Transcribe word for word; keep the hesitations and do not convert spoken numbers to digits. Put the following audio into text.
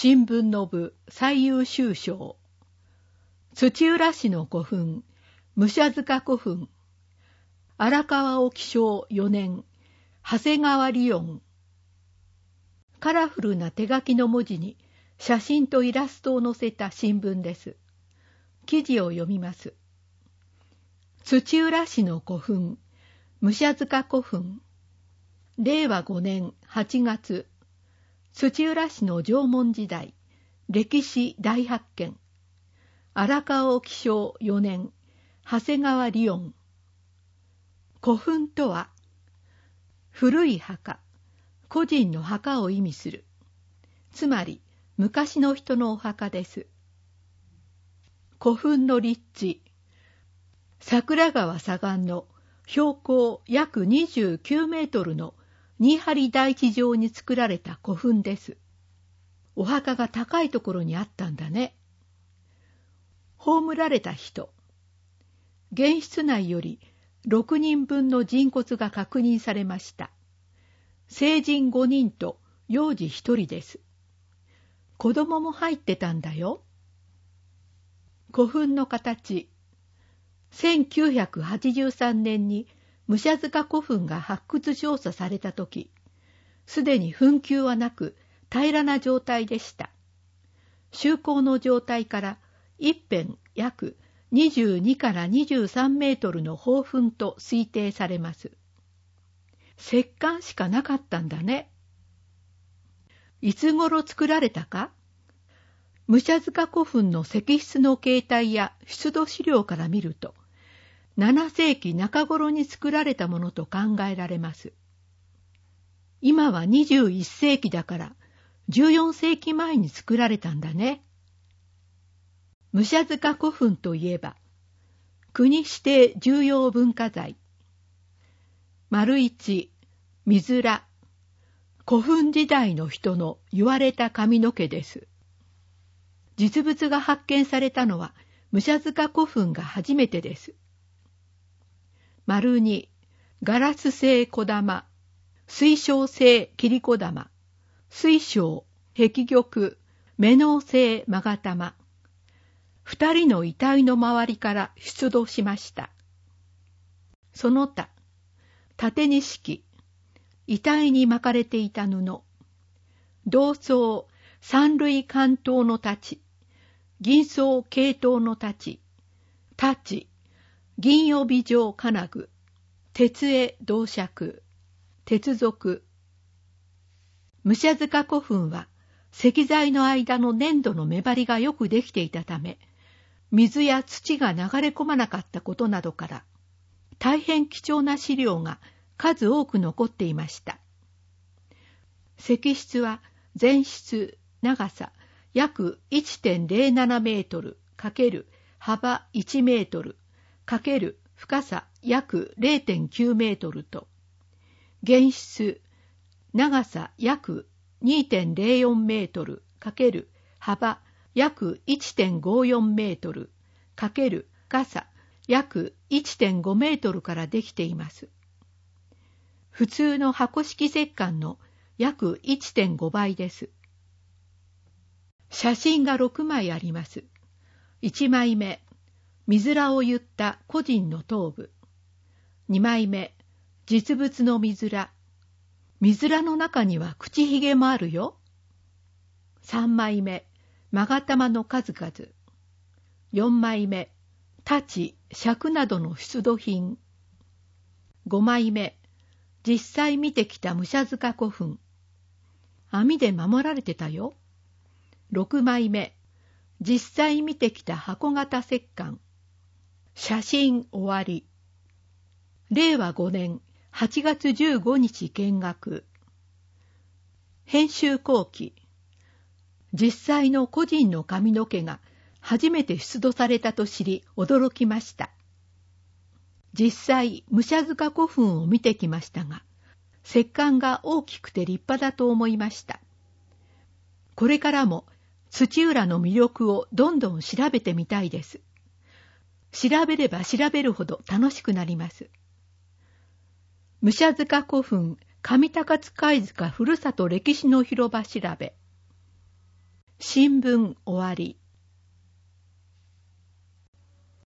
新聞の部最優秀賞。土浦市の古墳、武者塚古墳。荒川沖昭よねん、長谷川理音。カラフルな手書きの文字に写真とイラストを載せた新聞です。記事を読みます。土浦市の古墳、武者塚古墳。れいわごねんはちがつ、土浦市の縄文時代、歴史大発見。荒川沖昭よねん、長谷川理音。古墳とは、古い墓、個人の墓を意味する。つまり、昔の人のお墓です。古墳の立地、桜川左岸の標高約にじゅうきゅうメートルの新張台地上に作られた古墳です。お墓が高いところにあったんだね。葬られた人。現室内よりろくにんぶんの人骨が確認されました。成人ごにんと幼児ひとりです。子供も入ってたんだよ。古墳の形。せんきゅうひゃくはちじゅうさんねんに武者塚古墳が発掘調査されたとき、すでに墳丘はなく平らな状態でした。周高の状態から一辺約にじゅうにからにじゅうさんメートルの宝墳と推定されます。石棺しかなかったんだね。いつ頃作られたか？武者塚古墳の石室の形態や出土資料から見ると、ななせいきなか頃に作られたものと考えられます。今はにじゅういっせいきだから、じゅうよんせいきまえに作られたんだね。武者塚古墳といえば、国指定重要文化財。丸一、水ら。古墳時代の人の言われた髪の毛です。実物が発見されたのは武者塚古墳が初めてです。丸二、ガラス製小玉、水晶製切子玉、水晶、壁玉、目能製勾玉。二人の遺体の周りから出土しました。その他、縦錦、遺体に巻かれていた布、銅装三類関東の太刀、銀装系統の太刀、太刀、銀帯状金具、鉄絵銅尺、鉄属。武者塚古墳は石材の間の粘土の目張りがよくできていたため、水や土が流れ込まなかったことなどから、大変貴重な資料が数多く残っていました。石室は全室長さ約 いってんぜろななメートル×幅いちメートル×深さ約 れいてんきゅうメートルと、現室長さ約 にてんぜろよんメートル×幅約 いってんごよんメートル×深さ約 いってんごメートルからできています。普通の箱式石棺の約 いってんごばいです。写真がろくまいあります。いちまいめ、水らを言った個人の頭部。にまいめ、実物の水ら。水らの中には口ひげもあるよ。さんまいめ、勾玉の数々。よんまいめ、太刀、尺などの出土品。ごまいめ、実際見てきた武者塚古墳。網で守られてたよ。ろくまいめ、実際見てきた箱型石棺。写真終わり。れいわごねんはちがつじゅうごにち見学。編集後期。実際の個人の髪の毛が初めて出土されたと知り驚きました。実際武者塚古墳を見てきましたが、石棺が大きくて立派だと思いました。これからも土浦の魅力をどんどん調べてみたいです。調べれば調べるほど楽しくなります。武者塚古墳上高津貝塚ふるさと歴史の広場調べ。 新聞終わり。